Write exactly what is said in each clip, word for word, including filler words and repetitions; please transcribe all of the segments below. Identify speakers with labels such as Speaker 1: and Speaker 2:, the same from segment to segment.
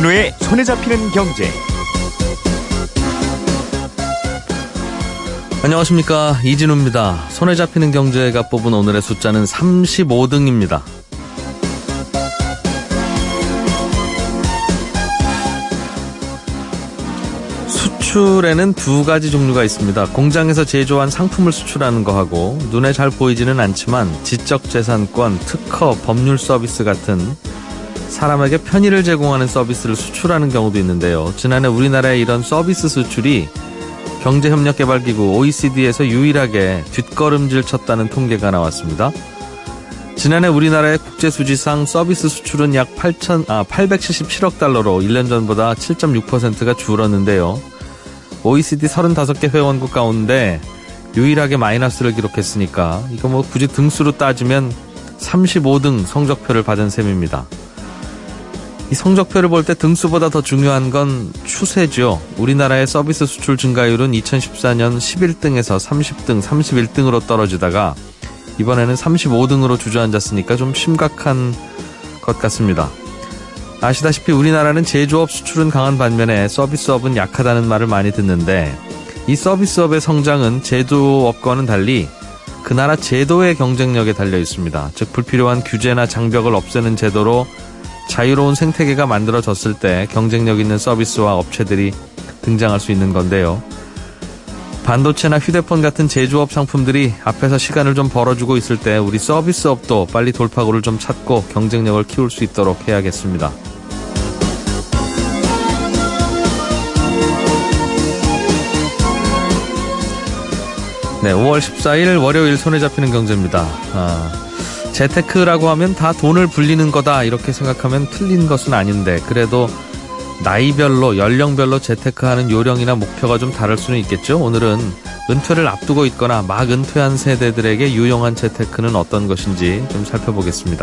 Speaker 1: 이진우의 손에 잡히는 경제.
Speaker 2: 안녕하십니까, 이진우입니다. 손에 잡히는 경제가 뽑은 오늘의 숫자는 삼십오 등입니다. 수출에는 두 가지 종류가 있습니다. 공장에서 제조한 상품을 수출하는 거하고, 눈에 잘 보이지는 않지만 지적재산권, 특허, 법률 서비스 같은 사람에게 편의를 제공하는 서비스를 수출하는 경우도 있는데요. 지난해 우리나라의 이런 서비스 수출이 경제협력개발기구 오이시디에서 유일하게 뒷걸음질 쳤다는 통계가 나왔습니다. 지난해 우리나라의 국제수지상 서비스 수출은 약 팔백칠십칠억 달러로 일 년 전보다 칠 점 육 퍼센트가 줄었는데요. 오이시디 서른다섯 개 회원국 가운데 유일하게 마이너스를 기록했으니까 이거 뭐 굳이 등수로 따지면 삼십오 등 성적표를 받은 셈입니다. 이 성적표를 볼 때 등수보다 더 중요한 건 추세죠. 우리나라의 서비스 수출 증가율은 이천십사 년 십일 등에서 삼십 등, 삼십일 등으로 떨어지다가 이번에는 삼십오 등으로 주저앉았으니까 좀 심각한 것 같습니다. 아시다시피 우리나라는 제조업 수출은 강한 반면에 서비스업은 약하다는 말을 많이 듣는데, 이 서비스업의 성장은 제조업과는 달리 그 나라 제도의 경쟁력에 달려 있습니다. 즉 불필요한 규제나 장벽을 없애는 제도로 자유로운 생태계가 만들어졌을 때 경쟁력 있는 서비스와 업체들이 등장할 수 있는 건데요. 반도체나 휴대폰 같은 제조업 상품들이 앞에서 시간을 좀 벌어주고 있을 때 우리 서비스업도 빨리 돌파구를 좀 찾고 경쟁력을 키울 수 있도록 해야겠습니다. 네, 오월 십사일 월요일 손에 잡히는 경제입니다. 아, 재테크라고 하면 다 돈을 불리는 거다 이렇게 생각하면 틀린 것은 아닌데, 그래도 나이별로 연령별로 재테크하는 요령이나 목표가 좀 다를 수는 있겠죠. 오늘은 은퇴를 앞두고 있거나 막 은퇴한 세대들에게 유용한 재테크는 어떤 것인지 좀 살펴보겠습니다.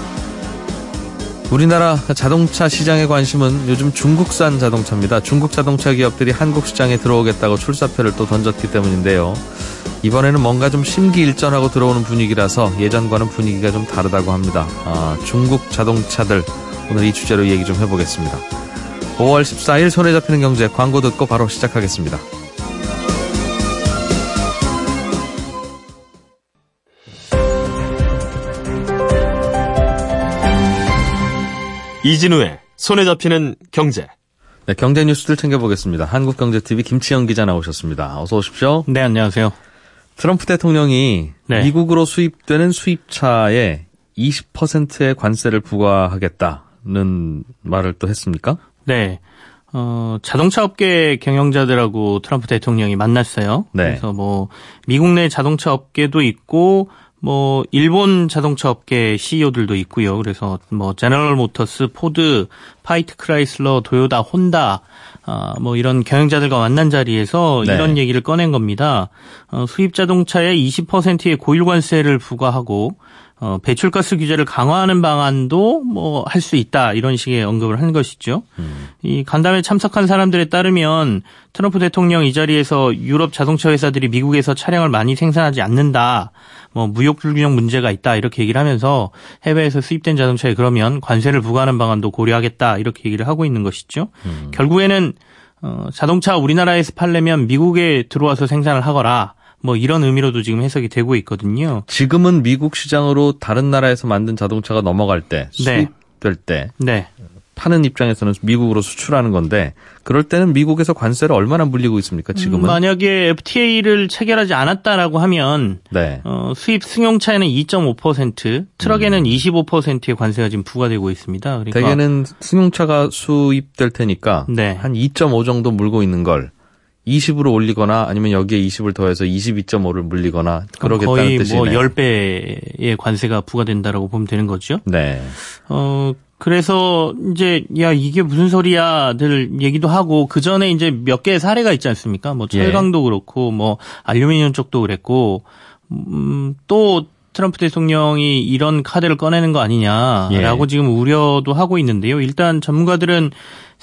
Speaker 2: 우리나라 자동차 시장의 관심은 요즘 중국산 자동차입니다. 중국 자동차 기업들이 한국 시장에 들어오겠다고 출사표를 또 던졌기 때문인데요. 이번에는 뭔가 좀 심기일전하고 들어오는 분위기라서 예전과는 분위기가 좀 다르다고 합니다. 아, 중국 자동차들, 오늘 이 주제로 얘기 좀 해보겠습니다. 오월 십사일 손에 잡히는 경제, 광고 듣고 바로 시작하겠습니다.
Speaker 1: 이진우의 손에 잡히는 경제.
Speaker 2: 네, 경제 뉴스들 챙겨보겠습니다. 한국경제티비 김치영 기자 나오셨습니다. 어서 오십시오.
Speaker 3: 네, 안녕하세요.
Speaker 2: 트럼프 대통령이
Speaker 3: 네.
Speaker 2: 미국으로 수입되는 수입차에 이십 퍼센트의 관세를 부과하겠다는 말을 또 했습니까?
Speaker 3: 네. 어, 자동차 업계 경영자들하고 트럼프 대통령이 만났어요.
Speaker 2: 네.
Speaker 3: 그래서 뭐 미국 내 자동차 업계도 있고 뭐 일본 자동차 업계 씨이오들도 있고요. 그래서 뭐 제너럴 모터스, 포드, 파이트 크라이슬러, 도요타, 혼다 어, 뭐 이런 경영자들과 만난 자리에서
Speaker 2: 네.
Speaker 3: 이런 얘기를 꺼낸 겁니다. 어, 수입 자동차에 이십 퍼센트의 고일 관세를 부과하고 어, 배출가스 규제를 강화하는 방안도 뭐 할 수 있다, 이런 식의 언급을 한 것이죠. 음. 이 간담회 참석한 사람들에 따르면 트럼프 대통령 이 자리에서 유럽 자동차 회사들이 미국에서 차량을 많이 생산하지 않는다, 뭐 무역 불균형 문제가 있다, 이렇게 얘기를 하면서 해외에서 수입된 자동차에 그러면 관세를 부과하는 방안도 고려하겠다, 이렇게 얘기를 하고 있는 것이죠. 음. 결국에는 어, 자동차 우리나라에서 팔려면 미국에 들어와서 생산을 하거라, 뭐 이런 의미로도 지금 해석이 되고 있거든요.
Speaker 2: 지금은 미국 시장으로 다른 나라에서 만든 자동차가 넘어갈 때,
Speaker 3: 네.
Speaker 2: 수입될 때
Speaker 3: 네.
Speaker 2: 파는 입장에서는 미국으로 수출하는 건데, 그럴 때는 미국에서 관세를 얼마나 물리고 있습니까, 지금은?
Speaker 3: 음, 만약에 에프티에이를 체결하지 않았다라고 하면
Speaker 2: 네.
Speaker 3: 어, 수입 승용차에는 이 점 오 퍼센트, 트럭에는 음. 이십오 퍼센트의 관세가 지금 부과되고 있습니다. 그러니까
Speaker 2: 대개는 승용차가 수입될 테니까 네. 한 이 점 오 정도 물고 있는 걸 이십으로 올리거나 아니면 여기에 이십을 더해서 이십이 점 오를 물리거나 그러겠다는
Speaker 3: 거의
Speaker 2: 뜻이네요.
Speaker 3: 거의 뭐 십 배의 관세가 부과된다라고 보면 되는 거죠.
Speaker 2: 네.
Speaker 3: 어, 그래서 이제 야 이게 무슨 소리야들 얘기도 하고, 그 전에 이제 몇 개의 사례가 있지 않습니까? 뭐 철강도 예. 그렇고 뭐 알루미늄 쪽도 그랬고, 음, 또 트럼프 대통령이 이런 카드를 꺼내는 거 아니냐라고 예. 지금 우려도 하고 있는데요. 일단 전문가들은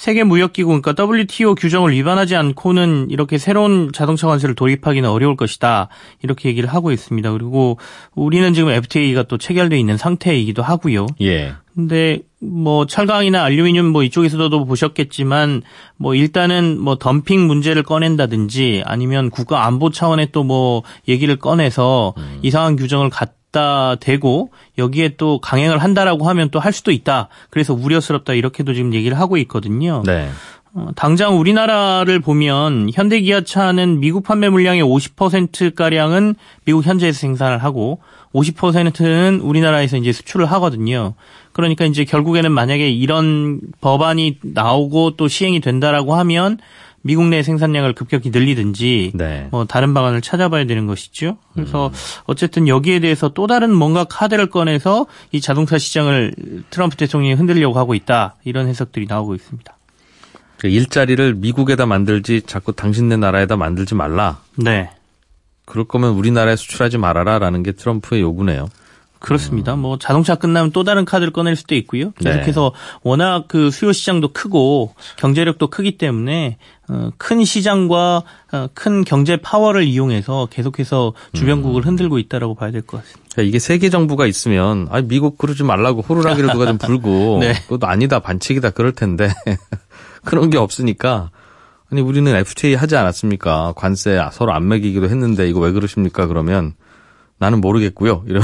Speaker 3: 세계무역기구 그러니까 더블유티오 규정을 위반하지 않고는 이렇게 새로운 자동차 관세를 도입하기는 어려울 것이다. 이렇게 얘기를 하고 있습니다. 그리고 우리는 지금 에프티에이가 또 체결돼 있는 상태이기도 하고요.
Speaker 2: 예.
Speaker 3: 근데 뭐 철강이나 알루미늄 뭐 이쪽에서도 보셨겠지만 뭐 일단은 뭐 덤핑 문제를 꺼낸다든지 아니면 국가 안보 차원의 또 뭐 얘기를 꺼내서 음. 이상한 규정을 갖다 대고 여기에 또 강행을 한다라고 하면 또 할 수도 있다. 그래서 우려스럽다 이렇게도 지금 얘기를 하고 있거든요.
Speaker 2: 네.
Speaker 3: 어, 당장 우리나라를 보면 현대기아차는 미국 판매 물량의 오십 퍼센트가량은 미국 현지에서 생산을 하고 오십 퍼센트는 우리나라에서 이제 수출을 하거든요. 그러니까 이제 결국에는 만약에 이런 법안이 나오고 또 시행이 된다라고 하면 미국 내 생산량을 급격히 늘리든지
Speaker 2: 네.
Speaker 3: 뭐 다른 방안을 찾아봐야 되는 것이죠. 그래서 음. 어쨌든 여기에 대해서 또 다른 뭔가 카드를 꺼내서 이 자동차 시장을 트럼프 대통령이 흔들려고 하고 있다. 이런 해석들이 나오고 있습니다.
Speaker 2: 일자리를 미국에다 만들지 자꾸 당신네 나라에다 만들지 말라.
Speaker 3: 네.
Speaker 2: 그럴 거면 우리나라에 수출하지 말아라라는 게 트럼프의 요구네요.
Speaker 3: 그렇습니다. 뭐 자동차 끝나면 또 다른 카드를 꺼낼 수도 있고요. 계속해서 네. 워낙 그 수요 시장도 크고 경제력도 크기 때문에 큰 시장과 큰 경제 파워를 이용해서 계속해서 주변국을 흔들고 있다라고 봐야 될 것 같습니다.
Speaker 2: 그러니까 이게 세계 정부가 있으면 아 미국 그러지 말라고 호루라기를 누가 좀 불고
Speaker 3: 네.
Speaker 2: 그것도 아니다 반칙이다 그럴 텐데 그런 게 없으니까 아니 우리는 에프티에이 하지 않았습니까? 관세 서로 안 매기기도 했는데 이거 왜 그러십니까? 그러면 나는 모르겠고요. 이러면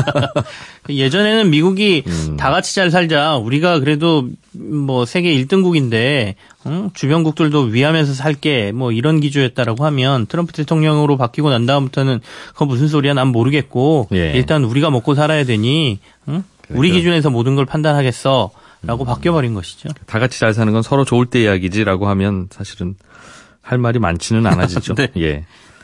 Speaker 3: 예전에는 미국이
Speaker 2: 음.
Speaker 3: 다 같이 잘 살자. 우리가 그래도 뭐 세계 일 등국인데 응? 주변국들도 위하면서 살게 뭐 이런 기조였다라고 하면 트럼프 대통령으로 바뀌고 난 다음부터는 그거 무슨 소리야? 난 모르겠고
Speaker 2: 예.
Speaker 3: 일단 우리가 먹고 살아야 되니 응? 그러니까. 우리 기준에서 모든 걸 판단하겠어. 라고 음. 바뀌어버린 것이죠.
Speaker 2: 다 같이 잘 사는 건 서로 좋을 때 이야기지라고 하면 사실은 할 말이 많지는 않아지죠.
Speaker 3: 네.
Speaker 2: 예.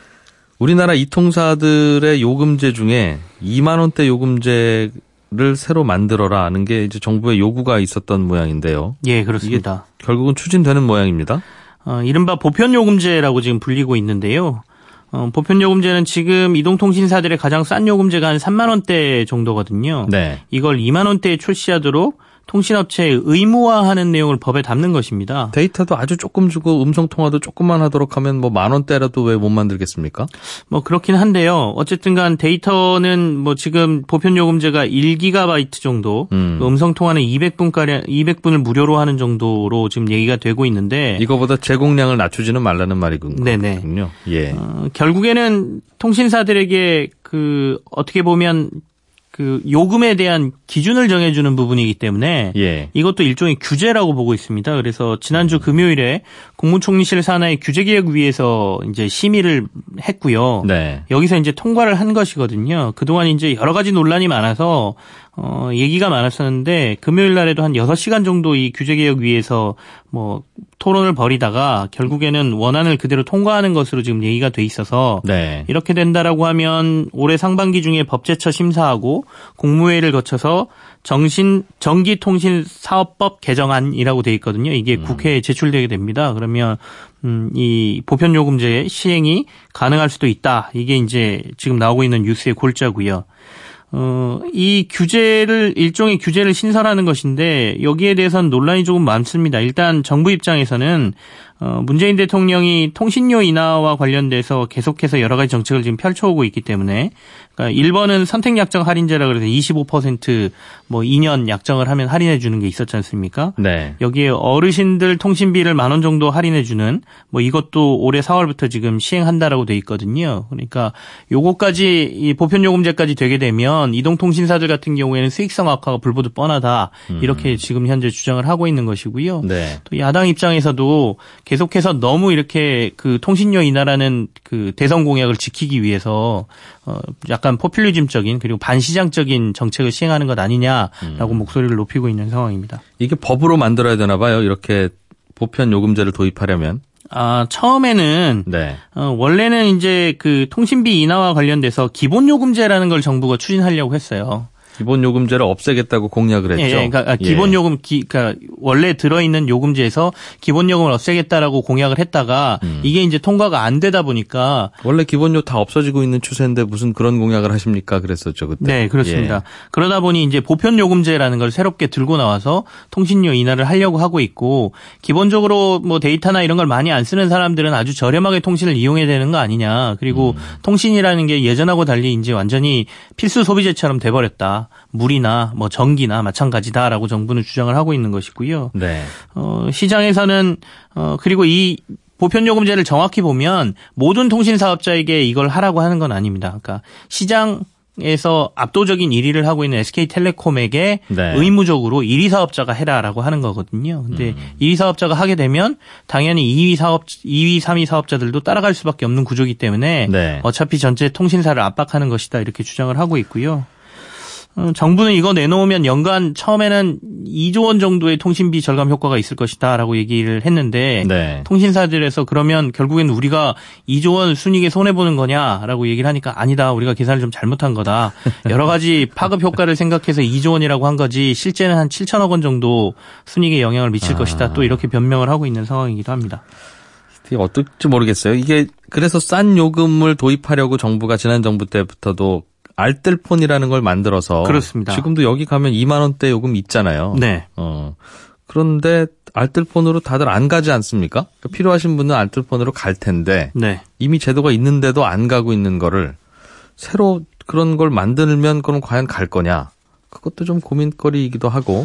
Speaker 2: 우리나라 이통사들의 요금제 중에 이만 원대 요금제를 새로 만들어라 하는 게 이제 정부의 요구가 있었던 모양인데요.
Speaker 3: 예, 그렇습니다.
Speaker 2: 이게 결국은 추진되는 모양입니다.
Speaker 3: 어, 이른바 보편요금제라고 지금 불리고 있는데요. 어, 보편요금제는 지금 이동통신사들의 가장 싼 요금제가 한 삼만 원대 정도거든요.
Speaker 2: 네.
Speaker 3: 이걸 이만 원대에 출시하도록 통신업체에 의무화하는 내용을 법에 담는 것입니다.
Speaker 2: 데이터도 아주 조금 주고 음성통화도 조금만 하도록 하면 뭐 만 원대라도 왜 못 만들겠습니까?
Speaker 3: 뭐 그렇긴 한데요. 어쨌든 간 데이터는 뭐 지금 보편요금제가 일 기가바이트 정도,
Speaker 2: 음.
Speaker 3: 음성통화는 이백 분가량, 이백 분을 무료로 하는 정도로 지금 얘기가 되고 있는데.
Speaker 2: 이거보다 제공량을 낮추지는 말라는 말이군요.
Speaker 3: 네네.
Speaker 2: 예.
Speaker 3: 어, 결국에는 통신사들에게 그 어떻게 보면 그 요금에 대한 기준을 정해주는 부분이기 때문에
Speaker 2: 예.
Speaker 3: 이것도 일종의 규제라고 보고 있습니다. 그래서 지난주 금요일에 국무총리실 산하의 규제개혁위에서 이제 심의를 했고요.
Speaker 2: 네.
Speaker 3: 여기서 이제 통과를 한 것이거든요. 그동안 이제 여러 가지 논란이 많아서 어, 얘기가 많았었는데 금요일 날에도 한 여섯 시간 정도 이 규제개혁위에서 뭐 토론을 벌이다가 결국에는 원안을 그대로 통과하는 것으로 지금 얘기가 돼 있어서
Speaker 2: 네.
Speaker 3: 이렇게 된다라고 하면 올해 상반기 중에 법제처 심사하고 국무회의를 거쳐서 정신 전기통신사업법 개정안이라고 돼 있거든요. 이게 음. 국회에 제출되게 됩니다. 그러면 음, 이 보편요금제 시행이 가능할 수도 있다. 이게 이제 지금 나오고 있는 뉴스의 골자고요. 어, 이 규제를, 일종의 규제를 신설하는 것인데, 여기에 대해서는 논란이 조금 많습니다. 일단 정부 입장에서는, 어, 문재인 대통령이 통신료 인하와 관련돼서 계속해서 여러 가지 정책을 지금 펼쳐오고 있기 때문에, 그러니까 일 번은 선택약정 할인제라 그래서 이십오 퍼센트 뭐 이 년 약정을 하면 할인해 주는 게 있었지 않습니까?
Speaker 2: 네.
Speaker 3: 여기에 어르신들 통신비를 만 원 정도 할인해 주는 뭐 이것도 올해 사월부터 지금 시행한다라고 돼 있거든요. 그러니까 요거까지 이 보편요금제까지 되게 되면 이동통신사들 같은 경우에는 수익성 악화가 불보듯 뻔하다. 이렇게 지금 현재 주장을 하고 있는 것이고요.
Speaker 2: 네.
Speaker 3: 또 야당 입장에서도 계속해서 너무 이렇게 그 통신료 인하라는 그 대선 공약을 지키기 위해서 어 약간 포퓰리즘적인 그리고 반시장적인 정책을 시행하는 것 아니냐라고 음. 목소리를 높이고 있는 상황입니다.
Speaker 2: 이게 법으로 만들어야 되나 봐요. 이렇게 보편 요금제를 도입하려면.
Speaker 3: 아, 처음에는
Speaker 2: 네.
Speaker 3: 어, 원래는 이제 그 통신비 인하와 관련돼서 기본 요금제라는 걸 정부가 추진하려고 했어요.
Speaker 2: 기본 요금제를 없애겠다고 공약을 했죠.
Speaker 3: 예, 그러니까 기본 요금, 기, 그러니까 원래 들어있는 요금제에서 기본 요금을 없애겠다라고 공약을 했다가 음. 이게 이제 통과가 안 되다 보니까
Speaker 2: 원래 기본요 다 없어지고 있는 추세인데 무슨 그런 공약을 하십니까? 그랬었죠 그때.
Speaker 3: 네, 그렇습니다.
Speaker 2: 예.
Speaker 3: 그러다 보니 이제 보편 요금제라는 걸 새롭게 들고 나와서 통신료 인하를 하려고 하고 있고 기본적으로 뭐 데이터나 이런 걸 많이 안 쓰는 사람들은 아주 저렴하게 통신을 이용해야 되는 거 아니냐. 그리고 음. 통신이라는 게 예전하고 달리 이제 완전히 필수 소비재처럼 돼버렸다. 물이나 뭐 전기나 마찬가지다라고 정부는 주장을 하고 있는 것이고요. 네. 어, 시장에서는 어 그리고 이 보편요금제를 정확히 보면 모든 통신사업자에게 이걸 하라고 하는 건 아닙니다. 그러니까 시장에서 압도적인 일 위를 하고 있는 에스케이텔레콤에게 네. 의무적으로 일 위 사업자가 해라라고 하는 거거든요. 근데 음. 일 위 사업자가 하게 되면 당연히 이 위 사업, 이 위, 삼 위 사업자들도 따라갈 수밖에 없는 구조이기 때문에 네. 어차피 전체 통신사를 압박하는 것이다 이렇게 주장을 하고 있고요. 정부는 이거 내놓으면 연간 처음에는 이조 원 정도의 통신비 절감 효과가 있을 것이다라고 얘기를 했는데 네. 통신사들에서 그러면 결국엔 우리가 이조 원 순이익에 손해보는 거냐라고 얘기를 하니까 아니다. 우리가 계산을 좀 잘못한 거다. 여러 가지 파급 효과를 생각해서 이조 원이라고 한 거지 실제는 한 칠천억 원 정도 순이익에 영향을 미칠 아. 것이다. 또 이렇게 변명을 하고 있는 상황이기도 합니다.
Speaker 2: 이게 어떨지 모르겠어요. 이게 그래서 싼 요금을 도입하려고 정부가 지난 정부 때부터도 알뜰폰이라는 걸 만들어서
Speaker 3: 그렇습니다.
Speaker 2: 지금도 여기 가면 이만 원대 요금 있잖아요. 네. 어. 그런데 알뜰폰으로 다들 안 가지 않습니까? 그러니까 필요하신 분은 알뜰폰으로 갈 텐데 네. 이미 제도가 있는데도 안 가고 있는 거를 새로 그런 걸 만들면 그럼 과연 갈 거냐? 그것도 좀 고민거리이기도 하고.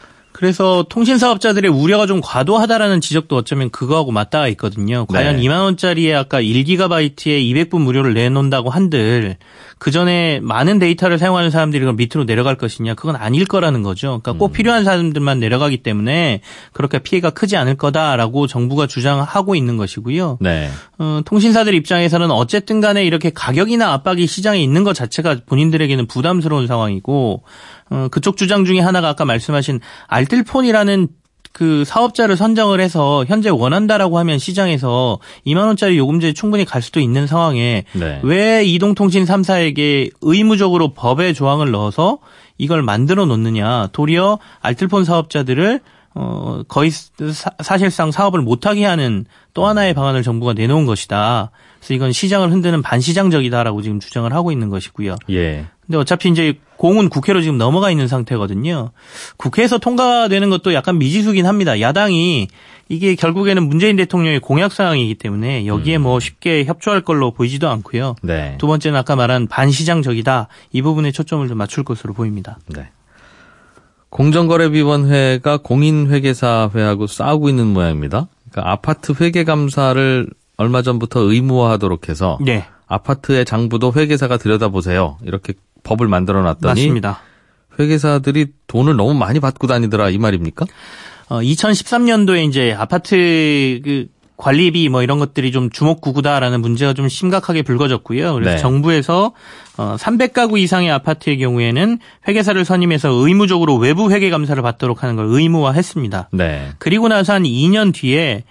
Speaker 3: 그래서 통신사업자들의 우려가 좀 과도하다라는 지적도 어쩌면 그거하고 맞닿아 있거든요. 과연 네. 이만 원짜리에 아까 일 기가바이트에 이백 분 무료를 내놓는다고 한들 그전에 많은 데이터를 사용하는 사람들이 그럼 밑으로 내려갈 것이냐. 그건 아닐 거라는 거죠. 그러니까 꼭 필요한 사람들만 내려가기 때문에 그렇게 피해가 크지 않을 거다라고 정부가 주장하고 있는 것이고요. 네. 어, 통신사들 입장에서는 어쨌든 간에 이렇게 가격이나 압박이 시장에 있는 것 자체가 본인들에게는 부담스러운 상황이고 어, 그쪽 주장 중에 하나가 아까 말씀하신 알뜰폰이라는 그 사업자를 선정을 해서 현재 원한다라고 하면 시장에서 이만 원짜리 요금제에 충분히 갈 수도 있는 상황에 네. 왜 이동통신 삼 사에게 의무적으로 법에 조항을 넣어서 이걸 만들어 놓느냐. 도리어 알뜰폰 사업자들을 어 거의 사, 사실상 사업을 못하게 하는 또 하나의 방안을 정부가 내놓은 것이다. 그래서 이건 시장을 흔드는 반시장적이다라고 지금 주장을 하고 있는 것이고요. 예. 근데 어차피 이제 공은 국회로 지금 넘어가 있는 상태거든요. 국회에서 통과되는 것도 약간 미지수긴 합니다. 야당이 이게 결국에는 문재인 대통령의 공약 사항이기 때문에 여기에 음. 뭐 쉽게 협조할 걸로 보이지도 않고요. 네. 두 번째는 아까 말한 반시장적이다. 이 부분에 초점을 좀 맞출 것으로 보입니다.
Speaker 2: 네. 공정거래위원회가 공인회계사회하고 싸우고 있는 모양입니다. 그러니까 아파트 회계감사를 얼마 전부터 의무화하도록 해서 네. 아파트의 장부도 회계사가 들여다보세요. 이렇게 법을 만들어놨더니 맞습니다. 회계사들이 돈을 너무 많이 받고 다니더라 이 말입니까?
Speaker 3: 어, 이천십삼 년도에 이제 아파트 그 관리비 뭐 이런 것들이 좀 주목구구다라는 문제가 좀 심각하게 불거졌고요. 그래서 네. 정부에서 어, 삼백 가구 이상의 아파트의 경우에는 회계사를 선임해서 의무적으로 외부 회계 감사를 받도록 하는 걸 의무화했습니다. 네. 그리고 나서 한 이 년 뒤에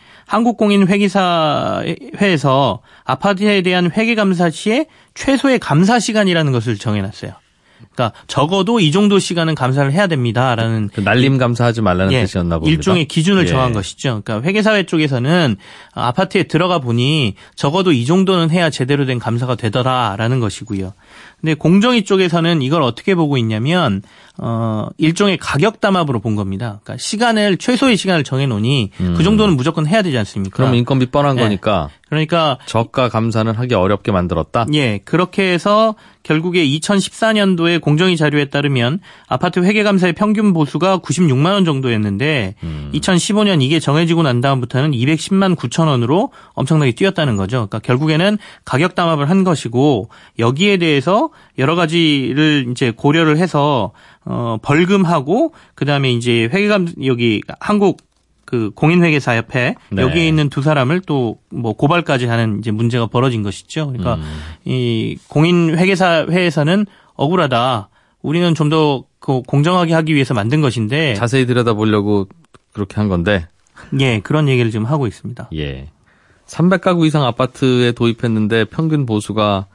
Speaker 3: 한국공인회계사회에서 아파트에 대한 회계 감사 시에 최소의 감사 시간이라는 것을 정해놨어요. 그러니까 적어도 이 정도 시간은 감사를 해야 됩니다라는
Speaker 2: 그 날림 감사하지 말라는
Speaker 3: 예,
Speaker 2: 뜻이었나 봅니다.
Speaker 3: 일종의 기준을
Speaker 2: 예.
Speaker 3: 정한 것이죠. 그러니까 회계사회 쪽에서는 아파트에 들어가 보니 적어도 이 정도는 해야 제대로 된 감사가 되더라라는 것이고요. 근데 공정위 쪽에서는 이걸 어떻게 보고 있냐면 어 일종의 가격 담합으로 본 겁니다. 그러니까 시간을 최소의 시간을 정해 놓으니 음. 그 정도는 무조건 해야 되지 않습니까?
Speaker 2: 그럼 인건비 뻔한 예. 거니까.
Speaker 3: 그러니까
Speaker 2: 저가 감사는 하기 어렵게 만들었다.
Speaker 3: 예, 그렇게 해서 결국에 이천십사 년도에 공정위 자료에 따르면 아파트 회계 감사의 평균 보수가 구십육만 원 정도였는데 음. 이천십오 년 이게 정해지고 난 다음부터는 이백십만 구천 원으로 엄청나게 뛰었다는 거죠. 그러니까 결국에는 가격 담합을 한 것이고 여기에 대해서 여러 가지를 이제 고려를 해서 어 벌금하고 그다음에 이제 회계감 여기 한국 그 공인회계사협회 네. 여기에 있는 두 사람을 또 뭐 고발까지 하는 이제 문제가 벌어진 것이죠. 그러니까 음. 이 공인회계사회에서는 억울하다. 우리는 좀 더 그 공정하게 하기 위해서 만든 것인데
Speaker 2: 자세히 들여다보려고 그렇게 한 건데.
Speaker 3: 예, 그런 얘기를 지금 하고 있습니다.
Speaker 2: 예. 삼백 가구 이상 아파트에 도입했는데 평균 보수가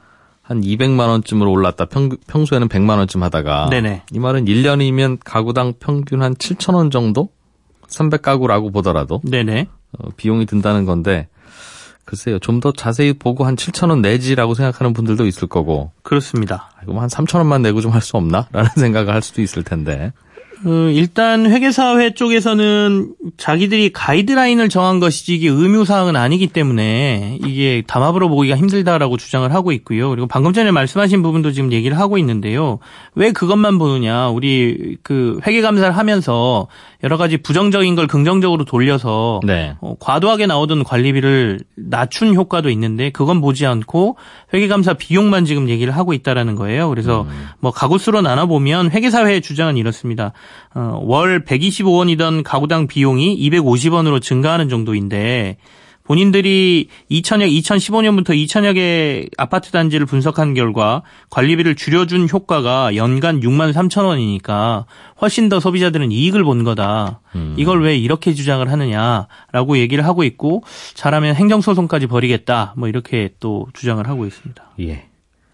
Speaker 2: 한 이백만 원쯤으로 올랐다. 평, 평소에는 백만 원쯤 하다가.
Speaker 3: 네네.
Speaker 2: 이 말은 일 년이면 가구당 평균 한 칠천 원 정도? 삼백 가구라고 보더라도.
Speaker 3: 네네.
Speaker 2: 어, 비용이 든다는 건데, 글쎄요. 좀 더 자세히 보고 한 칠천 원 내지라고 생각하는 분들도 있을 거고.
Speaker 3: 그렇습니다.
Speaker 2: 그럼 한 삼천 원만 내고 좀 할 수 없나? 라는 생각을 할 수도 있을 텐데.
Speaker 3: 어, 일단 회계사회 쪽에서는 자기들이 가이드라인을 정한 것이지 이게 의무사항은 아니기 때문에 이게 담합으로 보기가 힘들다라고 주장을 하고 있고요. 그리고 방금 전에 말씀하신 부분도 지금 얘기를 하고 있는데요. 왜 그것만 보느냐. 우리 그 회계감사를 하면서 여러 가지 부정적인 걸 긍정적으로 돌려서
Speaker 2: 네.
Speaker 3: 어, 과도하게 나오던 관리비를 낮춘 효과도 있는데 그건 보지 않고 회계감사 비용만 지금 얘기를 하고 있다라는 거예요. 그래서
Speaker 2: 음.
Speaker 3: 뭐 가구수로 나눠보면 회계사회의 주장은 이렇습니다. 어, 월 백이십오 원이던 가구당 비용이 이백오십 원으로 증가하는 정도인데 본인들이 이천억, 이천십오 년부터 이천여 개 아파트 단지를 분석한 결과 관리비를 줄여준 효과가 연간 육만 삼천 원이니까 훨씬 더 소비자들은 이익을 본 거다.
Speaker 2: 음.
Speaker 3: 이걸 왜 이렇게 주장을 하느냐라고 얘기를 하고 있고 잘하면 행정소송까지 벌이겠다. 뭐 이렇게 또 주장을 하고 있습니다.
Speaker 2: 예.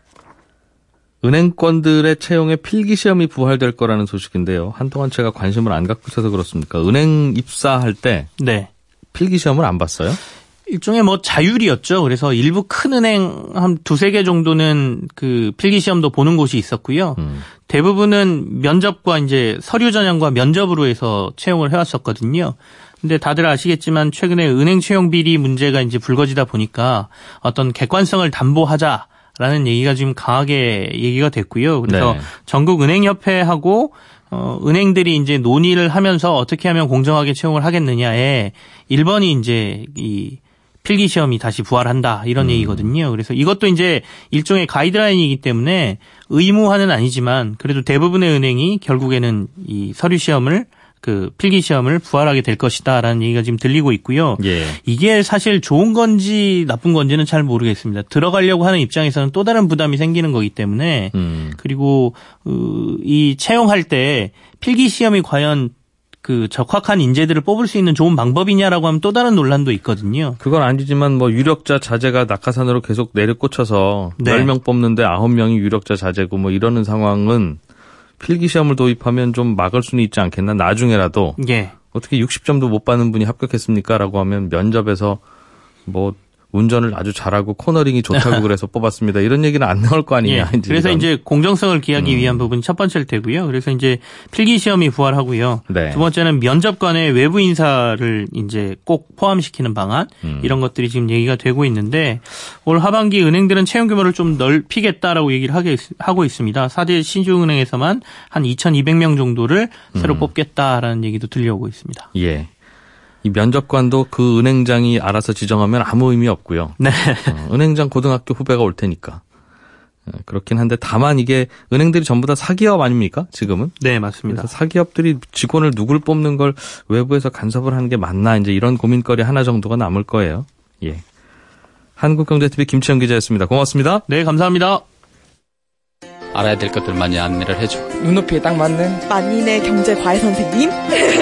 Speaker 2: 은행권들의 채용에 필기시험이 부활될 거라는 소식인데요. 한동안 제가 관심을 안 갖고 있어서 그렇습니까? 은행 입사할 때
Speaker 3: 네.
Speaker 2: 필기시험을 안 봤어요?
Speaker 3: 일종의 뭐 자율이었죠. 그래서 일부 큰 은행 한 두세 개 정도는 그 필기시험도 보는 곳이 있었고요.
Speaker 2: 음.
Speaker 3: 대부분은 면접과 이제 서류 전형과 면접으로 해서 채용을 해왔었거든요. 근데 다들 아시겠지만 최근에 은행 채용 비리 문제가 이제 불거지다 보니까 어떤 객관성을 담보하자. 라는 얘기가 지금 강하게 얘기가 됐고요. 그래서
Speaker 2: 네.
Speaker 3: 전국 은행협회하고 어, 은행들이 이제 논의를 하면서 어떻게 하면 공정하게 채용을 하겠느냐에 일 번이 이제 이 필기 시험이 다시 부활한다 이런
Speaker 2: 음.
Speaker 3: 얘기거든요. 그래서 이것도 이제 일종의 가이드라인이기 때문에 의무화는 아니지만 그래도 대부분의 은행이 결국에는 이 서류 시험을 그 필기 시험을 부활하게 될 것이다라는 얘기가 지금 들리고 있고요.
Speaker 2: 예.
Speaker 3: 이게 사실 좋은 건지 나쁜 건지는 잘 모르겠습니다. 들어가려고 하는 입장에서는 또 다른 부담이 생기는 거기 때문에
Speaker 2: 음.
Speaker 3: 그리고 이 채용할 때 필기 시험이 과연 그 적합한 인재들을 뽑을 수 있는 좋은 방법이냐라고 하면 또 다른 논란도 있거든요.
Speaker 2: 그건 아니지만 뭐 유력자 자재가 낙하산으로 계속 내려꽂혀서
Speaker 3: 네.
Speaker 2: 열 명 뽑는데 아홉 명이 유력자 자재고 뭐 이러는 상황은 필기시험을 도입하면 좀 막을 수는 있지 않겠나? 나중에라도
Speaker 3: 예.
Speaker 2: 어떻게 육십 점도 못 받는 분이 합격했습니까? 라고 하면 면접에서 뭐 운전을 아주 잘하고 코너링이 좋다고 그래서 뽑았습니다. 이런 얘기는 안 나올 거 아니냐.
Speaker 3: 예.
Speaker 2: 이제
Speaker 3: 그래서
Speaker 2: 이런.
Speaker 3: 이제 공정성을 기하기
Speaker 2: 음.
Speaker 3: 위한 부분이 첫 번째일 테고요. 그래서 이제 필기 시험이 부활하고요.
Speaker 2: 네.
Speaker 3: 두 번째는 면접관의 외부 인사를 이제 꼭 포함시키는 방안
Speaker 2: 음.
Speaker 3: 이런 것들이 지금 얘기가 되고 있는데 올 하반기 은행들은 채용 규모를 좀 넓히겠다라고 얘기를 하게 하고 있습니다. 사 대 신중은행에서만 한 이천이백 명 정도를 새로
Speaker 2: 음.
Speaker 3: 뽑겠다라는 얘기도 들려오고 있습니다.
Speaker 2: 예. 이 면접관도 그 은행장이 알아서 지정하면 아무 의미 없고요.
Speaker 3: 네.
Speaker 2: 어, 은행장 고등학교 후배가 올 테니까. 어, 그렇긴 한데 다만 이게 은행들이 전부 다 사기업 아닙니까? 지금은?
Speaker 3: 네, 맞습니다.
Speaker 2: 그래서 사기업들이 직원을 누굴 뽑는 걸 외부에서 간섭을 하는 게 맞나 이제 이런 고민거리 하나 정도가 남을 거예요. 예. 한국경제티비 김치영 기자였습니다. 고맙습니다.
Speaker 3: 네, 감사합니다.
Speaker 4: 알아야 될 것들 많이 안내를 해주고
Speaker 5: 눈높이에 딱 맞는
Speaker 6: 만인의 경제 과외 선생님.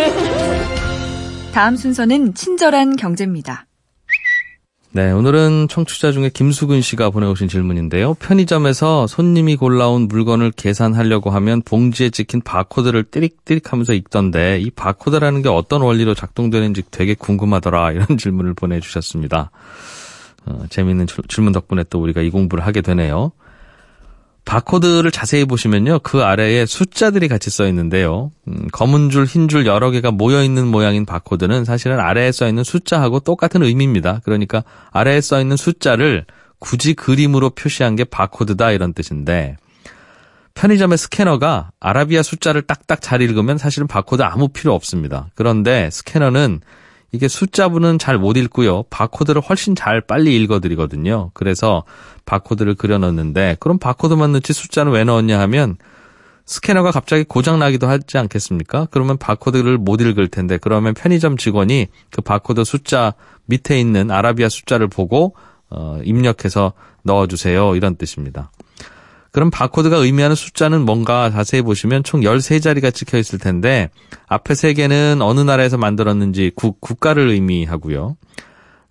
Speaker 7: 다음 순서는 친절한 경제입니다.
Speaker 2: 네, 오늘은 청취자 중에 김수근 씨가 보내오신 질문인데요. 편의점에서 손님이 골라온 물건을 계산하려고 하면 봉지에 찍힌 바코드를 띠릭띠릭하면서 읽던데 이 바코드라는 게 어떤 원리로 작동되는지 되게 궁금하더라 이런 질문을 보내주셨습니다. 어, 재미있는 질문 덕분에 또 우리가 이 공부를 하게 되네요. 바코드를 자세히 보시면요. 그 아래에 숫자들이 같이 써 있는데요. 음, 검은 줄, 흰 줄 여러 개가 모여있는 모양인 바코드는 사실은 아래에 써 있는 숫자하고 똑같은 의미입니다. 그러니까 아래에 써 있는 숫자를 굳이 그림으로 표시한 게 바코드다 이런 뜻인데 편의점의 스캐너가 아라비아 숫자를 딱딱 잘 읽으면 사실은 바코드 아무 필요 없습니다. 그런데 스캐너는 이게 숫자부는 잘 못 읽고요. 바코드를 훨씬 잘 빨리 읽어드리거든요. 그래서 바코드를 그려넣는데 그럼 바코드만 넣지 숫자는 왜 넣었냐 하면 스캐너가 갑자기 고장나기도 하지 않겠습니까? 그러면 바코드를 못 읽을 텐데 그러면 편의점 직원이 그 바코드 숫자 밑에 있는 아라비아 숫자를 보고 어, 입력해서 넣어주세요. 이런 뜻입니다. 그럼 바코드가 의미하는 숫자는 뭔가 자세히 보시면 총 열세 자리가 찍혀 있을 텐데 앞에 세 개는 어느 나라에서 만들었는지 국, 국가를 의미하고요.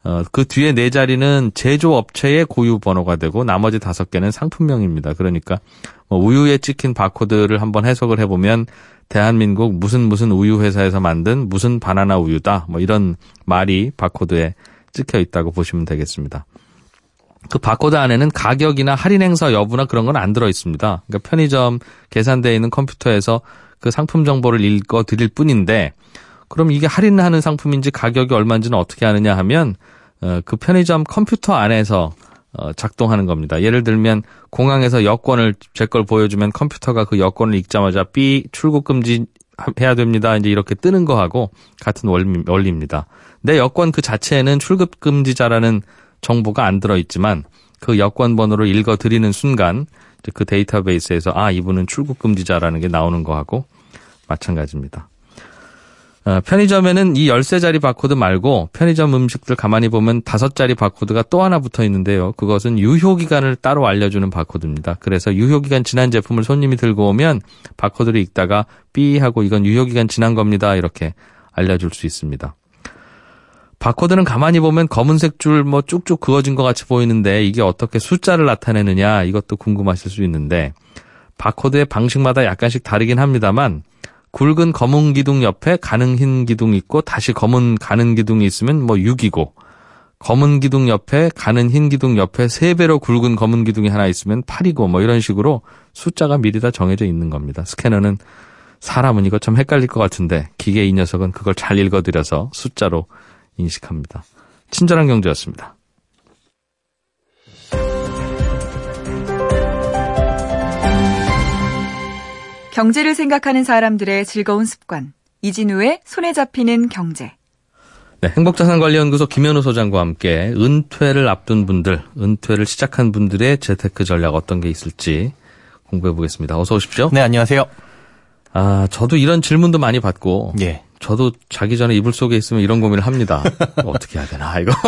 Speaker 2: 어, 그 뒤에 네 자리는 제조업체의 고유 번호가 되고 나머지 다섯 개는 상품명입니다. 그러니까 뭐 우유에 찍힌 바코드를 한번 해석을 해보면 대한민국 무슨 무슨 우유 회사에서 만든 무슨 바나나 우유다. 뭐 이런 말이 바코드에 찍혀 있다고 보시면 되겠습니다. 그 바코드 안에는 가격이나 할인 행사 여부나 그런 건 안 들어 있습니다. 그러니까 편의점 계산대에 있는 컴퓨터에서 그 상품 정보를 읽어 드릴 뿐인데 그럼 이게 할인하는 상품인지 가격이 얼마인지는 어떻게 하느냐 하면 어, 그 편의점 컴퓨터 안에서 어, 작동하는 겁니다. 예를 들면 공항에서 여권을 제 걸 보여주면 컴퓨터가 그 여권을 읽자마자 삐 출국 금지 해야 됩니다. 이제 이렇게 뜨는 거하고 같은 원리, 원리입니다. 내 여권 그 자체에는 출국 금지자라는 정보가 안 들어있지만 그 여권 번호를 읽어드리는 순간 이제 그 데이터베이스에서 아 이분은 출국 금지자라는 게 나오는 거하고 마찬가지입니다. 어, 편의점에는 이 열세 자리 바코드 말고 편의점 음식들 가만히 보면 다섯 자리 바코드가 또 하나 붙어 있는데요. 그것은 유효기간을 따로 알려주는 바코드입니다. 그래서 유효기간 지난 제품을 손님이 들고 오면 바코드를 읽다가 삐 하고 이건 유효기간 지난 겁니다. 이렇게 알려줄 수 있습니다. 바코드는 가만히 보면 검은색 줄 뭐 쭉쭉 그어진 것 같이 보이는데 이게 어떻게 숫자를 나타내느냐 이것도 궁금하실 수 있는데 바코드의 방식마다 약간씩 다르긴 합니다만 굵은 검은 기둥 옆에 가는 흰 기둥이 있고 다시 검은 가는 기둥이 있으면 뭐 육이고 검은 기둥 옆에 가는 흰 기둥 옆에 세 배로 굵은 검은 기둥이 하나 있으면 팔이고 뭐 이런 식으로 숫자가 미리 다 정해져 있는 겁니다. 스캐너는 사람은 이거 참 헷갈릴 것 같은데 기계 이 녀석은 그걸 잘 읽어드려서 숫자로 인식합니다. 친절한 경제였습니다.
Speaker 7: 경제를 생각하는 사람들의 즐거운 습관. 이진우의 손에 잡히는 경제.
Speaker 2: 네, 행복자산관리연구소 김현우 소장과 함께 은퇴를 앞둔 분들, 은퇴를 시작한 분들의 재테크 전략 어떤 게 있을지 공부해 보겠습니다. 어서 오십시오.
Speaker 5: 네, 안녕하세요.
Speaker 2: 아, 저도 이런 질문도 많이 받고
Speaker 5: 예.
Speaker 2: 저도 자기 전에 이불 속에 있으면 이런 고민을 합니다. 어떻게 해야 되나 이거.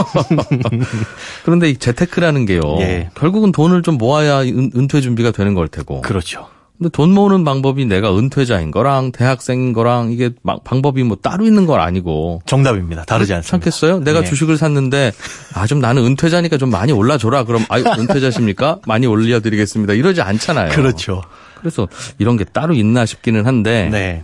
Speaker 2: 그런데 이 재테크라는 게요.
Speaker 5: 예.
Speaker 2: 결국은 돈을 좀 모아야 은, 은퇴 준비가 되는 걸 테고.
Speaker 5: 그렇죠.
Speaker 2: 근데 돈 모으는 방법이 내가 은퇴자인 거랑 대학생인 거랑 이게 막 방법이 뭐 따로 있는 건 아니고.
Speaker 5: 정답입니다. 다르지 않습니다.
Speaker 2: 괜찮겠어요? 내가
Speaker 5: 예.
Speaker 2: 주식을 샀는데 아 좀 나는 은퇴자니까 좀 많이 올라줘라. 그럼 아유 은퇴자십니까? 많이 올려드리겠습니다. 이러지 않잖아요.
Speaker 5: 그렇죠.
Speaker 2: 그래서 이런 게 따로 있나 싶기는 한데.
Speaker 5: 네.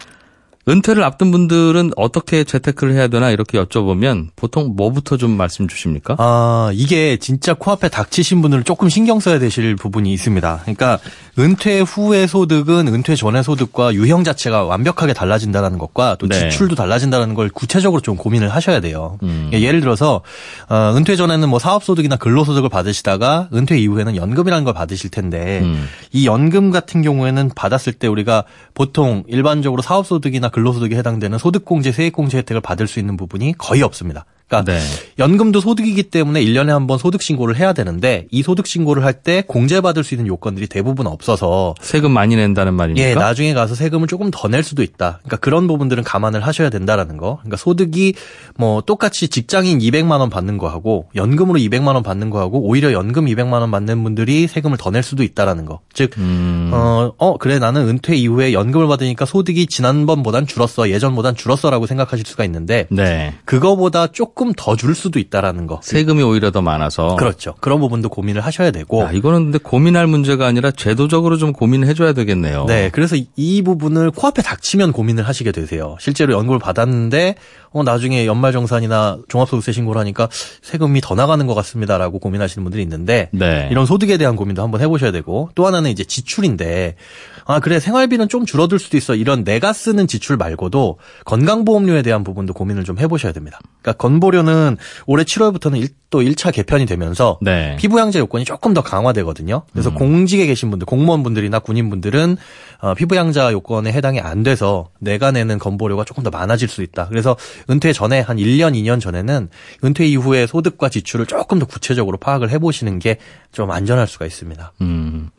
Speaker 2: 은퇴를 앞둔 분들은 어떻게 재테크를 해야 되나 이렇게 여쭤보면 보통 뭐부터 좀 말씀 주십니까?
Speaker 5: 아, 이게 진짜 코앞에 닥치신 분들은 조금 신경 써야 되실 부분이 있습니다. 그러니까 은퇴 후의 소득은 은퇴 전의 소득과 유형 자체가 완벽하게 달라진다는 것과 또
Speaker 2: 네.
Speaker 5: 지출도 달라진다는 걸 구체적으로 좀 고민을 하셔야 돼요.
Speaker 2: 음.
Speaker 5: 예를 들어서 어, 은퇴 전에는 뭐 사업소득이나 근로소득을 받으시다가 은퇴 이후에는 연금이라는 걸 받으실 텐데
Speaker 2: 음.
Speaker 5: 이 연금 같은 경우에는 받았을 때 우리가 보통 일반적으로 사업소득이나 근로소득에 해당되는 소득공제, 세액공제 혜택을 받을 수 있는 부분이 거의 없습니다. 그러니까
Speaker 2: 네.
Speaker 5: 연금도 소득이기 때문에 일 년에 한 번 소득 신고를 해야 되는데 이 소득 신고를 할 때 공제받을 수 있는 요건들이 대부분 없어서
Speaker 2: 세금 많이 낸다는 말입니까?
Speaker 5: 예, 나중에 가서 세금을 조금 더 낼 수도 있다. 그러니까 그런 부분들은 감안을 하셔야 된다라는 거. 그러니까 소득이 뭐 똑같이 직장인 이백만 원 받는 거하고 연금으로 이백만 원 받는 거하고 오히려 연금 이백만 원 받는 분들이 세금을 더 낼 수도 있다라는 거. 즉,
Speaker 2: 음.
Speaker 5: 어, 어, 그래 나는 은퇴 이후에 연금을 받으니까 소득이 지난번보단 줄었어, 예전보단 줄었어라고 생각하실 수가 있는데
Speaker 2: 네.
Speaker 5: 그거보다 조금 더 줄 수도 있다라는 거.
Speaker 2: 세금이 오히려 더 많아서.
Speaker 5: 그렇죠. 그런 부분도 고민을 하셔야 되고.
Speaker 2: 야, 이거는 근데 고민할 문제가 아니라 제도적으로 좀 고민해 줘야 되겠네요.
Speaker 5: 네. 그래서 이 부분을 코앞에 닥치면 고민을 하시게 되세요. 실제로 연금을 받았는데 어 나중에 연말정산이나 종합소득세 신고를 하니까 세금이 더 나가는 것 같습니다라고 고민하시는 분들이 있는데
Speaker 2: 네.
Speaker 5: 이런 소득에 대한 고민도 한번 해보셔야 되고 또 하나는 이제 지출인데 아 그래 생활비는 좀 줄어들 수도 있어 이런 내가 쓰는 지출 말고도 건강보험료에 대한 부분도 고민을 좀 해보셔야 됩니다. 그러니까 건보료는 올해 칠월부터는 또 일 차 개편이 되면서
Speaker 2: 네.
Speaker 5: 피부양자 요건이 조금 더 강화되거든요. 그래서 음. 공직에 계신 분들, 공무원분들이나 군인분들은 어, 피부양자 요건에 해당이 안 돼서 내가 내는 건보료가 조금 더 많아질 수 있다. 그래서 은퇴 전에 한 일 년, 이 년 전에는 은퇴 이후의 소득과 지출을 조금 더 구체적으로 파악을 해보시는 게 좀 안전할 수가 있습니다.
Speaker 2: 음.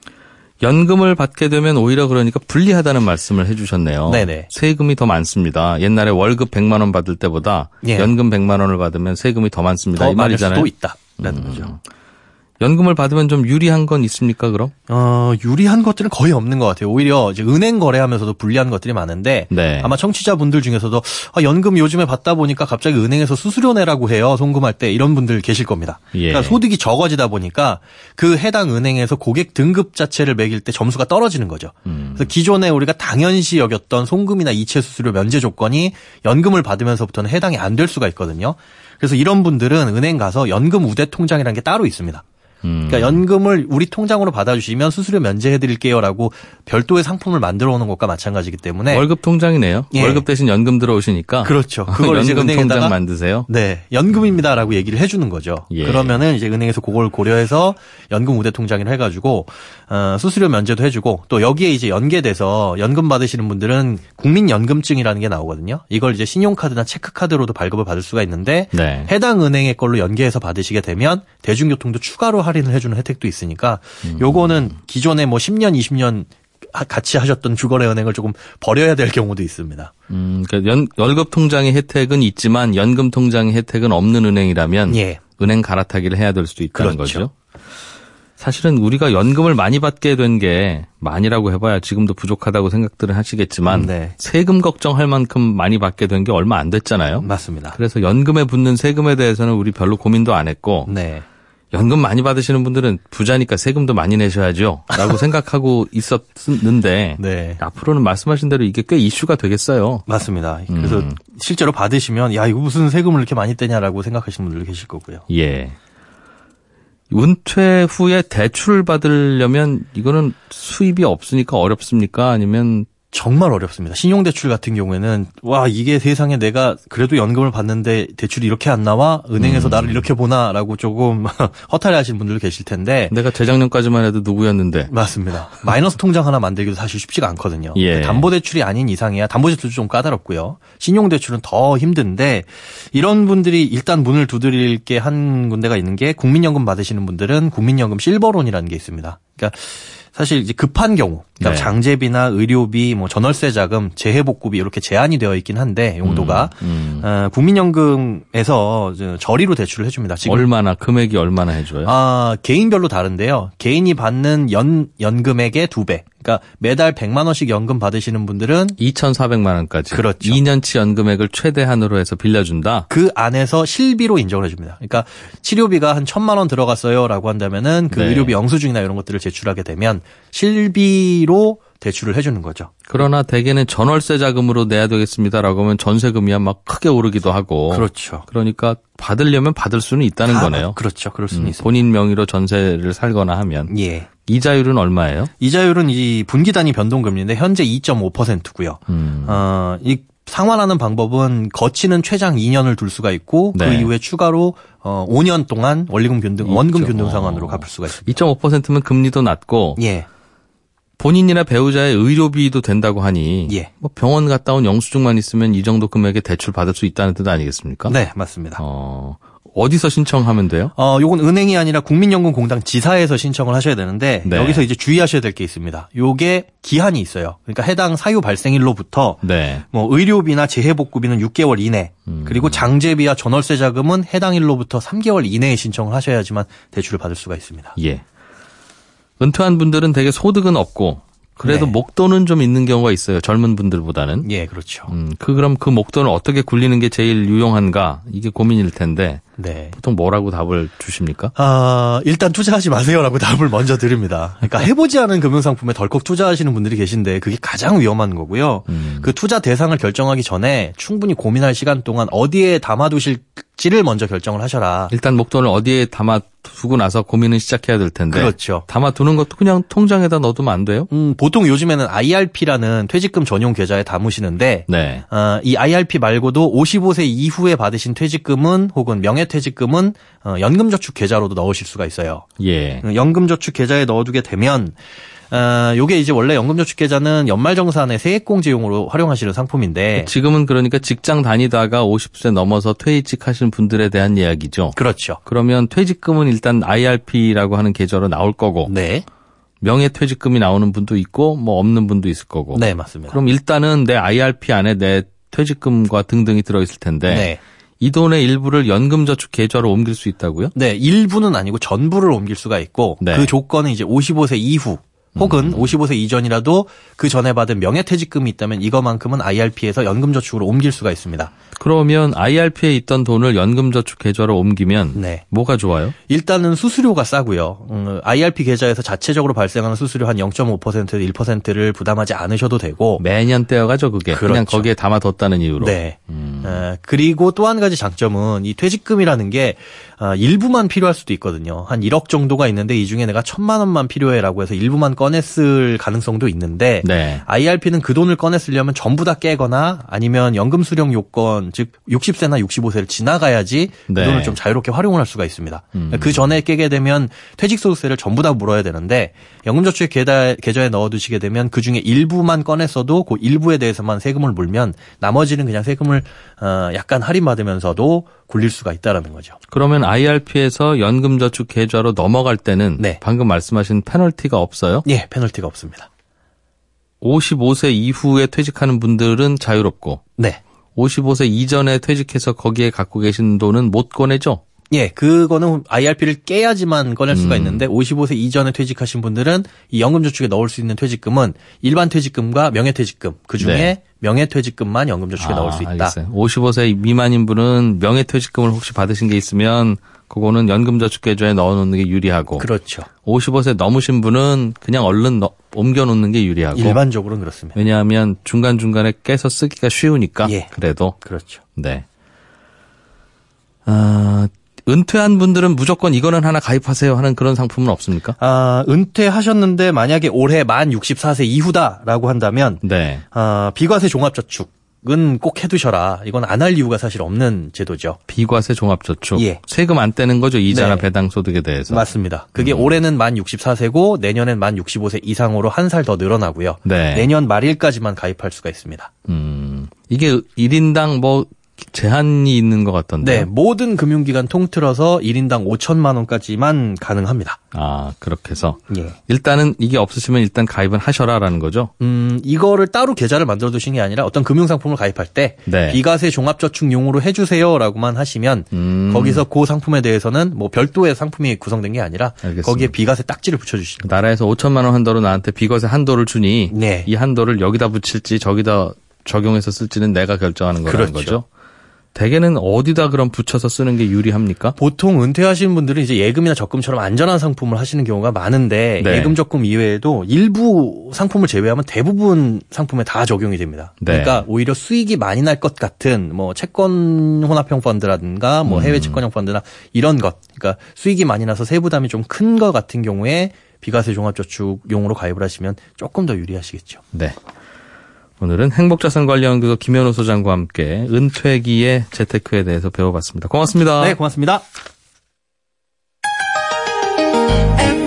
Speaker 2: 연금을 받게 되면 오히려 그러니까 불리하다는 말씀을 해 주셨네요.
Speaker 5: 네네.
Speaker 2: 세금이 더 많습니다. 옛날에 월급 백만 원 받을 때보다
Speaker 5: 예.
Speaker 2: 연금 백만 원을 받으면 세금이 더 많습니다.
Speaker 5: 더
Speaker 2: 이
Speaker 5: 많을
Speaker 2: 말이잖아요.
Speaker 5: 수도 있다라는
Speaker 2: 음.
Speaker 5: 거죠.
Speaker 2: 연금을 받으면 좀 유리한 건 있습니까, 그럼?
Speaker 5: 어, 유리한 것들은 거의 없는 것 같아요. 오히려 이제 은행 거래하면서도 불리한 것들이 많은데
Speaker 2: 네.
Speaker 5: 아마 청취자분들 중에서도 아, 연금 요즘에 받다 보니까 갑자기 은행에서 수수료 내라고 해요. 송금할 때 이런 분들 계실 겁니다.
Speaker 2: 예.
Speaker 5: 그러니까 소득이 적어지다 보니까 그 해당 은행에서 고객 등급 자체를 매길 때 점수가 떨어지는 거죠.
Speaker 2: 음.
Speaker 5: 그래서 기존에 우리가 당연시 여겼던 송금이나 이체 수수료 면제 조건이 연금을 받으면서부터는 해당이 안 될 수가 있거든요. 그래서 이런 분들은 은행 가서 연금 우대 통장이라는 게 따로 있습니다.
Speaker 2: 음.
Speaker 5: 그러니까 연금을 우리 통장으로 받아주시면 수수료 면제해드릴게요라고 별도의 상품을 만들어 오는 것과 마찬가지이기 때문에
Speaker 2: 월급 통장이네요.
Speaker 5: 예.
Speaker 2: 월급 대신 연금 들어오시니까.
Speaker 5: 그렇죠. 그걸 이제
Speaker 2: 연금
Speaker 5: 은행에다가
Speaker 2: 통장 만드세요.
Speaker 5: 네, 연금입니다라고 얘기를 해주는 거죠.
Speaker 2: 예.
Speaker 5: 그러면은 이제 은행에서 그걸 고려해서 연금 우대 통장을 해가지고 어, 수수료 면제도 해주고 또 여기에 이제 연계돼서 연금 받으시는 분들은 국민연금증이라는 게 나오거든요. 이걸 이제 신용카드나 체크카드로도 발급을 받을 수가 있는데
Speaker 2: 네.
Speaker 5: 해당 은행의 걸로 연계해서 받으시게 되면 대중교통도 추가로 할인을 해주는 혜택도 있으니까 요거는 기존에 뭐 십 년, 이십 년 같이 하셨던 주거래 은행을 조금 버려야 될 경우도 있습니다.
Speaker 2: 음, 그러니까 연, 월급 통장의 혜택은 있지만 연금 통장의 혜택은 없는 은행이라면
Speaker 5: 예.
Speaker 2: 은행 갈아타기를 해야 될 수도 있다는
Speaker 5: 그렇죠.
Speaker 2: 거죠. 사실은 우리가 연금을 많이 받게 된 게 많이라고 해봐야 지금도 부족하다고 생각들은 하시겠지만
Speaker 5: 네.
Speaker 2: 세금 걱정할 만큼 많이 받게 된 게 얼마 안 됐잖아요.
Speaker 5: 맞습니다.
Speaker 2: 그래서 연금에 붙는 세금에 대해서는 우리 별로 고민도 안 했고
Speaker 5: 네.
Speaker 2: 연금 많이 받으시는 분들은 부자니까 세금도 많이 내셔야죠 라고 생각하고 있었는데
Speaker 5: 네.
Speaker 2: 앞으로는 말씀하신 대로 이게 꽤 이슈가 되겠어요.
Speaker 5: 맞습니다. 그래서
Speaker 2: 음.
Speaker 5: 실제로 받으시면 야 이거 무슨 세금을 이렇게 많이 떼냐라고 생각하시는 분들 계실 거고요.
Speaker 2: 예. 은퇴 후에 대출을 받으려면 이거는 수입이 없으니까 어렵습니까? 아니면
Speaker 5: 정말 어렵습니다. 신용대출 같은 경우에는 와 이게 세상에 내가 그래도 연금을 받는데 대출이 이렇게 안 나와? 은행에서
Speaker 2: 음.
Speaker 5: 나를 이렇게 보나라고 조금 허탈해하시는 분들 계실 텐데
Speaker 2: 내가 재작년까지만 해도 누구였는데.
Speaker 5: 맞습니다. 마이너스 통장 하나 만들기도 사실 쉽지가 않거든요.
Speaker 2: 예.
Speaker 5: 담보대출이 아닌 이상이야. 담보대출도 좀 까다롭고요. 신용대출은 더 힘든데 이런 분들이 일단 문을 두드릴 게 한 군데가 있는 게 국민연금 받으시는 분들은 국민연금 실버론이라는 게 있습니다. 그러니까 사실 이제 급한 경우, 그러니까
Speaker 2: 네.
Speaker 5: 장제비나 의료비, 뭐 전월세 자금, 재해복구비 이렇게 제한이 되어 있긴 한데 용도가
Speaker 2: 음, 음.
Speaker 5: 어, 국민연금에서 저리로 대출을 해줍니다. 지금
Speaker 2: 얼마나 금액이 얼마나 해줘요?
Speaker 5: 아 개인별로 다른데요. 개인이 받는 연 연금액의 두 배. 그러니까 매달 백만 원씩 연금 받으시는 분들은
Speaker 2: 이천사백만 원까지.
Speaker 5: 그렇죠.
Speaker 2: 이 년치 연금액을 최대한으로 해서 빌려준다.
Speaker 5: 그 안에서 실비로 인정을 해줍니다. 그러니까 치료비가 한 천만 원 들어갔어요라고 한다면은 그
Speaker 2: 네.
Speaker 5: 의료비 영수증이나 이런 것들을 제출하게 되면 실비로 대출을 해주는 거죠.
Speaker 2: 그러나 대개는 전월세 자금으로 내야 되겠습니다라고 하면 전세금이야 막 크게 오르기도 하고.
Speaker 5: 그렇죠.
Speaker 2: 그러니까 받으려면 받을 수는 있다는
Speaker 5: 아,
Speaker 2: 거네요.
Speaker 5: 그렇죠. 그럴 수는
Speaker 2: 음,
Speaker 5: 있습니다.
Speaker 2: 본인 명의로 전세를 살거나 하면.
Speaker 5: 예.
Speaker 2: 이자율은 얼마예요?
Speaker 5: 이자율은 이 분기 단위 변동금리인데 현재 이 점 오 퍼센트고요.
Speaker 2: 음.
Speaker 5: 어, 이 상환하는 방법은 거치는 최장 이 년을 둘 수가 있고
Speaker 2: 네.
Speaker 5: 그 이후에 추가로 어, 오 년 동안 원리금 균등, 원금 균등 상환으로 갚을 수가 있습니다.
Speaker 2: 이 점 오 퍼센트면 금리도 낮고
Speaker 5: 예.
Speaker 2: 본인이나 배우자의 의료비도 된다고 하니
Speaker 5: 예.
Speaker 2: 뭐 병원 갔다 온 영수증만 있으면 이 정도 금액의 대출 받을 수 있다는 뜻 아니겠습니까?
Speaker 5: 네, 맞습니다.
Speaker 2: 어, 어디서 신청하면 돼요?
Speaker 5: 어, 요건 은행이 아니라 국민연금공단 지사에서 신청을 하셔야 되는데
Speaker 2: 네.
Speaker 5: 여기서 이제 주의하셔야 될 게 있습니다. 요게 기한이 있어요. 그러니까 해당 사유 발생일로부터
Speaker 2: 네.
Speaker 5: 뭐 의료비나 재해복구비는 육 개월 이내,
Speaker 2: 음.
Speaker 5: 그리고 장제비와 전월세 자금은 해당 일로부터 삼 개월 이내에 신청을 하셔야지만 대출을 받을 수가 있습니다.
Speaker 2: 예. 은퇴한 분들은 되게 소득은 없고 그래도
Speaker 5: 네.
Speaker 2: 목돈은 좀 있는 경우가 있어요. 젊은 분들보다는.
Speaker 5: 예, 그렇죠.
Speaker 2: 음, 그 그럼 그 목돈을 어떻게 굴리는 게 제일 유용한가? 이게 고민일 텐데
Speaker 5: 네.
Speaker 2: 보통 뭐라고 답을 주십니까?
Speaker 5: 아, 일단 투자하지 마세요라고 답을 먼저 드립니다. 그러니까 해보지 않은 금융상품에 덜컥 투자하시는 분들이 계신데 그게 가장 위험한 거고요.
Speaker 2: 음.
Speaker 5: 그 투자 대상을 결정하기 전에 충분히 고민할 시간 동안 어디에 담아두실지를 먼저 결정을 하셔라.
Speaker 2: 일단 목돈을 어디에 담아두고 나서 고민을 시작해야 될 텐데.
Speaker 5: 그렇죠.
Speaker 2: 담아두는 것도 그냥 통장에다 넣어두면 안 돼요?
Speaker 5: 음, 보통 요즘에는 아이알피라는 퇴직금 전용 계좌에 담으시는데
Speaker 2: 네.
Speaker 5: 어, 이 아이알피 말고도 오십오 세 이후에 받으신 퇴직금은 혹은 명예퇴직금은 어, 연금저축 계좌로도 넣으실 수가 있어요.
Speaker 2: 예.
Speaker 5: 연금저축 계좌에 넣어두게 되면 어, 요게 이제 원래 연금저축 계좌는 연말정산의 세액공제용으로 활용하시는 상품인데
Speaker 2: 지금은 그러니까 직장 다니다가 오십 세 넘어서 퇴직하시는 분들에 대한 이야기죠.
Speaker 5: 그렇죠.
Speaker 2: 그러면 퇴직금은 일단 아이알피라고 하는 계좌로 나올 거고
Speaker 5: 네.
Speaker 2: 명예퇴직금이 나오는 분도 있고 뭐 없는 분도 있을 거고.
Speaker 5: 네, 맞습니다.
Speaker 2: 그럼 일단은 내 아이알피 안에 내 퇴직금과 등등이 들어있을 텐데
Speaker 5: 네.
Speaker 2: 이 돈의 일부를 연금저축 계좌로 옮길 수 있다고요?
Speaker 5: 네, 일부는 아니고 전부를 옮길 수가 있고
Speaker 2: 네.
Speaker 5: 그 조건은 이제 오십오 세 이후 혹은 음. 오십오 세 이전이라도 그 전에 받은 명예퇴직금이 있다면 이거만큼은 아이알피에서 연금저축으로 옮길 수가 있습니다.
Speaker 2: 그러면 아이알피에 있던 돈을 연금저축 계좌로 옮기면
Speaker 5: 네.
Speaker 2: 뭐가 좋아요?
Speaker 5: 일단은 수수료가 싸고요. 음, 아이알피 계좌에서 자체적으로 발생하는 수수료 한 영 점 오 퍼센트에서 일 퍼센트를 부담하지 않으셔도 되고 매년
Speaker 2: 떼어가죠 그게. 그렇죠. 그냥 거기에 담아뒀다는 이유로.
Speaker 5: 네. 음. 에, 그리고 또 한 가지 장점은 이 퇴직금이라는 게 아, 일부만 필요할 수도 있거든요. 한 일억 정도가 있는데 이 중에 내가 천만 원만 필요해라고 해서 일부만 꺼냈을 가능성도 있는데
Speaker 2: 네.
Speaker 5: 아이알피는 그 돈을 꺼냈으려면 전부 다 깨거나 아니면 연금 수령 요건 즉 육십 세나 육십오 세를 지나가야지
Speaker 2: 네.
Speaker 5: 그 돈을 좀 자유롭게 활용을 할 수가 있습니다.
Speaker 2: 음.
Speaker 5: 그 전에 깨게 되면 퇴직소득세를 전부 다 물어야 되는데 연금저축 계좌, 계좌에 넣어두시게 되면 그중에 일부만 꺼냈어도 그 일부에 대해서만 세금을 물면 나머지는 그냥 세금을 어, 약간 할인받으면서도 굴릴 수가 있다라는 거죠.
Speaker 2: 그러면 아이알피에서 연금저축 계좌로 넘어갈 때는
Speaker 5: 네.
Speaker 2: 방금 말씀하신 페널티가 없어요?
Speaker 5: 예, 페널티가 없습니다.
Speaker 2: 오십오 세 이후에 퇴직하는 분들은 자유롭고
Speaker 5: 네.
Speaker 2: 오십오 세 이전에 퇴직해서 거기에 갖고 계신 돈은 못 꺼내죠?
Speaker 5: 예, 그거는 아이알피를 깨야지만 꺼낼 수가
Speaker 2: 음.
Speaker 5: 있는데 오십오 세 이전에 퇴직하신 분들은 이 연금저축에 넣을 수 있는 퇴직금은 일반 퇴직금과 명예퇴직금 그중에
Speaker 2: 네.
Speaker 5: 명예퇴직금만 연금저축에
Speaker 2: 아,
Speaker 5: 넣을 수 있다.
Speaker 2: 알겠어요. 오십오 세 미만인 분은 명예퇴직금을 혹시 받으신 게 있으면 그거는 연금저축 계좌에 넣어놓는 게 유리하고
Speaker 5: 그렇죠.
Speaker 2: 오십오 세 넘으신 분은 그냥 얼른 넣, 옮겨놓는 게 유리하고
Speaker 5: 일반적으로는 그렇습니다.
Speaker 2: 왜냐하면 중간중간에 깨서 쓰기가 쉬우니까
Speaker 5: 예.
Speaker 2: 그래도
Speaker 5: 그렇죠.
Speaker 2: 네. 아, 은퇴한 분들은 무조건 이거는 하나 가입하세요 하는 그런 상품은 없습니까?
Speaker 5: 아, 은퇴하셨는데 만약에 올해 만 육십사 세 이후다라고 한다면
Speaker 2: 네.
Speaker 5: 아, 비과세 종합저축은 꼭 해두셔라. 이건 안 할 이유가 사실 없는 제도죠.
Speaker 2: 비과세 종합저축.
Speaker 5: 예. 세금
Speaker 2: 세금 안 떼는 거죠. 이자나
Speaker 5: 네.
Speaker 2: 배당소득에 대해서.
Speaker 5: 맞습니다. 그게
Speaker 2: 음.
Speaker 5: 올해는 만 육십사 세고 내년엔 만 육십오 세 이상으로 한 살 더 늘어나고요.
Speaker 2: 네.
Speaker 5: 내년 말일까지만 가입할 수가 있습니다.
Speaker 2: 음, 이게 일 인당 뭐 제한이 있는 것 같던데.
Speaker 5: 네, 모든 금융기관 통틀어서 일 인당 오천만 원까지만 가능합니다.
Speaker 2: 아, 그렇게 해서.
Speaker 5: 예.
Speaker 2: 일단은 이게 없으시면 일단 가입은 하셔라라는 거죠.
Speaker 5: 음, 이거를 따로 계좌를 만들어 두신 게 아니라 어떤 금융상품을 가입할 때
Speaker 2: 네.
Speaker 5: 비과세 종합저축용으로 해주세요라고만 하시면
Speaker 2: 음.
Speaker 5: 거기서 그 상품에 대해서는 뭐 별도의 상품이 구성된 게 아니라
Speaker 2: 알겠습니다.
Speaker 5: 거기에 비과세 딱지를 붙여주시는 거예요.
Speaker 2: 나라에서 오천만 원 한도로 나한테 비과세 한도를 주니
Speaker 5: 네.
Speaker 2: 이 한도를 여기다 붙일지 저기다 적용해서 쓸지는 내가 결정하는 거라는
Speaker 5: 그렇죠.
Speaker 2: 거죠. 대개는 어디다 그럼 붙여서 쓰는 게 유리합니까?
Speaker 5: 보통 은퇴하시는 분들은 이제 예금이나 적금처럼 안전한 상품을 하시는 경우가 많은데
Speaker 2: 네.
Speaker 5: 예금 적금 이외에도 일부 상품을 제외하면 대부분 상품에 다 적용이 됩니다.
Speaker 2: 네.
Speaker 5: 그러니까 오히려 수익이 많이 날 것 같은 뭐 채권 혼합형 펀드라든가 뭐 해외 채권형 펀드나 이런 것, 그러니까 수익이 많이 나서 세부담이 좀 큰 것 같은 경우에 비과세 종합저축용으로 가입을 하시면 조금 더 유리하시겠죠.
Speaker 2: 네. 오늘은 행복자산관리연구소 김현우 소장과 함께 은퇴기의 재테크에 대해서 배워봤습니다. 고맙습니다.
Speaker 5: 네, 고맙습니다.